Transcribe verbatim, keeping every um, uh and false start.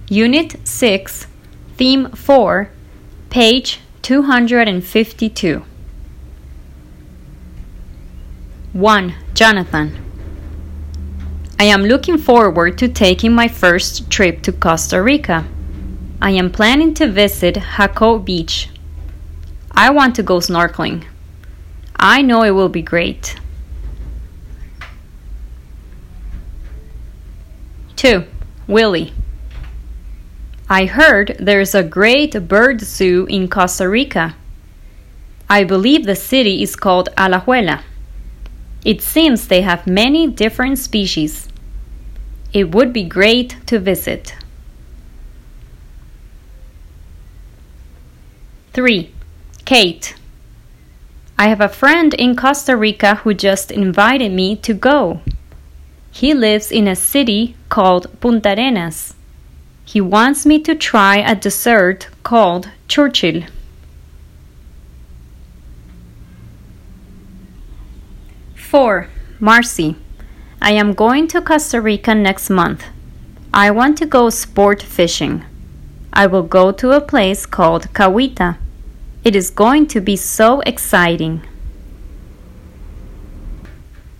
Unit six, Theme four, page two hundred fifty-two. one. Jonathan. I am looking forward to taking my first trip to Costa Rica. I am planning to visit Jaco Beach. I want to go snorkeling. I know it will be great. two. Willie. I heard there's a great bird zoo in Costa Rica. I believe the city is called Alajuela. It seems they have many different species. It would be great to visit. three. Kate. I have a friend in Costa Rica who just invited me to go. He lives in a city called Punta Arenas. He wants me to try a dessert called Churchill. four. Marcy. I am going to Costa Rica next month. I want to go sport fishing. I will go to a place called Cahuita. It is going to be so exciting.